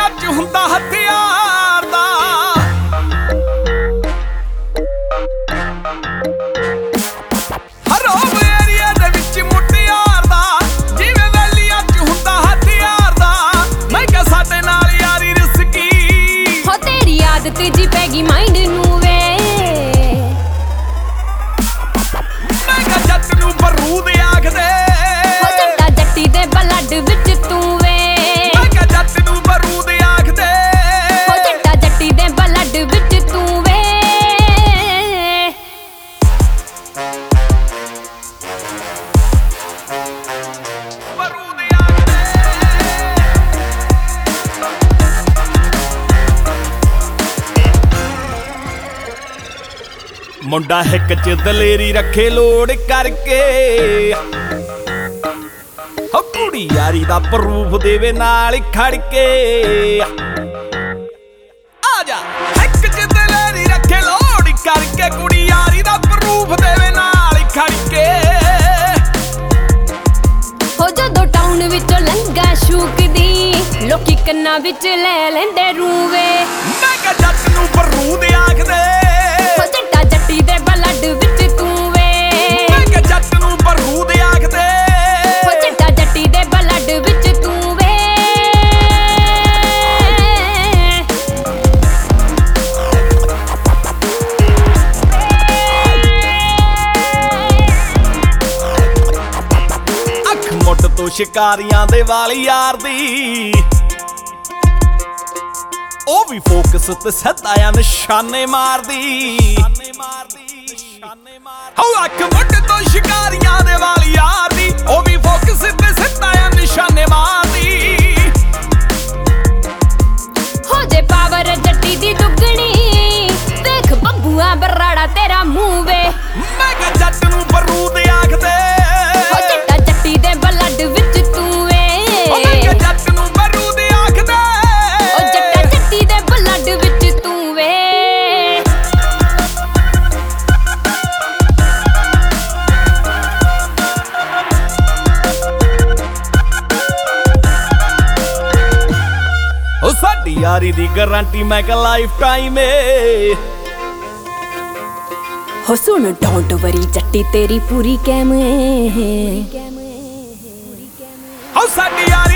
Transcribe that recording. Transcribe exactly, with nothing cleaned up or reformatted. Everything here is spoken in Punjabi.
ਵੈਲੀਆਂ ਚ ਹੁੰਦਾ ਹਥਿਆਰ ਦਾ। ਹਰੋਬ ਏਰੀਆ ਦੇ ਵਿੱਚ ਮੁਟਿਆਰ ਦਾ, ਜਿਵੇਂ ਵੈਲੀਆਂ ਚ ਹੁੰਦਾ ਹਥਿਆਰ ਦਾ। ਮੈਂ ਕਿਹਾ ਸਾਡੇ ਨਾਲ ਯਾਰੀ ਰਿਸਕੀ ਹੋ ਤੇਰੀ ਆਦਤ ਜੀ ਪੈ ਗਈ ਮਾਈਂਡ ਨੂੰ ਵੇ। ਮੈਂ ਕਿਹਾ ਜੱਟ ਨੂੰ ਬਰੂਦ ਆਖਦੇ, ਹੋ ਜੱਟਾ ਜੱਟੀ ਦੇ ਬਲੱਡ ਵਿੱਚ ਤੂੰ ਵੇ। ਮੈਂ ਕਿਹਾ ਜੱਟ ਨੂੰ ਬਰੂਦ ਆਖਦੇ, ਹੋ ਜੱਟਾ ਜੱਟੀ ਦੇ ਬਲੱਡ ਵਿੱਚ ਤੂੰ ਵੇ। ਬਰੂਦ ਆਖਦੇ। ਮੁੰਡਾ ਹਿੱਕ ਚ ਦਲੇਰੀ ਰੱਖੇ ਲੋੜ ਕਰਕੇ, ਹੋ ਕੁੜੀ ਯਾਰੀ ਦਾ ਪ੍ਰੂਫ ਦੇਵੇ ਨਾਲ ਖੜ ਕੇ। ਆ ਜਾ ਹਿੱਕ ਚ ਦਲੇਰੀ ਰੱਖੇ ਲੋੜ ਕਰਕੇ, ਕੁੜੀ ਯਾਰੀ ਦਾ ਪ੍ਰੂਫ ਦੇਵੇ ਨਾਲ ਖੜ ਕੇ। ਹੋ ਜਦੋਂ ਟਾਊਨ ਵਿੱਚੋਂ ਲੰਗਾ ਸ਼ੂਕਦੀ, ਲੋਕੀ ਕੰਨਾਂ ਵਿੱਚ ਲੈ ਲੈਂਦੇ ਰੂਵੇ। ਮੈਂ ਕਿਹਾ ਜੱਟ ਨੂੰ ਬਰੂਦ ਆਖਦੇ, ਹੋ ਜੱਟਾ ਜੱਟੀ ਦੇ ਬਲੱਡ ਵਿੱਚ ਤੂੰ ਵੇ। ਮੈਂ ਕਿਹਾ ਜੱਟ ਨੂੰ ਬਰੂਦ ਆਖਦੇ, ਹੋ ਜੱਟਾ ਜੱਟੀ ਦੇ ਬਲੱਡ ਵਿੱਚ ਤੂੰ ਵੇ। ਅੱਖ ਮੁੱਟ ਤੋਂ ਸ਼ਿਕਾਰੀਆਂ ਦੇ ਵਾਲ ਯਾਰ ਦੀ, ਉਹ ਵੀ ਫੋਕਸ ਤੇ ਸਿੱਧਾ ਆ ਨਿਸ਼ਾਨੇ ਮਾਰਦੀ। ਹੋ ਅੱਖ ਮੁੱਟ ਤੋਂ ਸ਼ਿਕਾਰੀਆਂ ਦੇ ਵਾਲ ਯਾਰ ਦੀ, ਉਹ ਵੀ ਫੋਕਸ ਤੇ ਸਿੱਧਾ ਆ ਨਿਸ਼ਾਨੇ ਮਾਰਦੀ। ਹੋ ਜੇ ਪਾਵਰ ਜੱਟੀ ਦੀ ਦੁੱਗਣੀ, ਦੇਖ ਬੱਬੂਆ ਬਰਾੜਾ ਤੇਰਾ ਮੂੰਹ ਵੇ। ਮੈਂ ਕਿਹਾ ਜੱਟ ਨੂੰ ਬਰੂਦ ਆਖਦੇ, ਹੋ ਜੱਟਾ ਜੱਟੀ ਦੇ ਬਲੱਡ ਵਿੱਚ ਤੂੰ ਵੇ। ਉਹ ਮੈਂ ਕਿਹਾ ਜੱਟ ਨੂੰ ਬਰੂਦ ਆਖਦੇ, ਹੋ ਜੱਟਾ ਜੱਟੀ ਦੇ ਬਲੱਡ ਵਿੱਚ ਤੂੰ ਵੇ। ਉਹ ਸਾਡੀ ਯਾਰੀ ਦੀ ਗਾਰੰਟੀ ਮੈਂ ਕਿਹਾ ਲਾਈਫ ਟਾਈਮ ਏ। ਹੋ ਸੁਣ ਡੋਂਟ ਵਰੀ ਜੱਟੀ ਤੇਰੀ ਪੂਰੀ ਕੈਮ ਏ। ਉਹ ਸਾਡੀ ਯਾਰੀ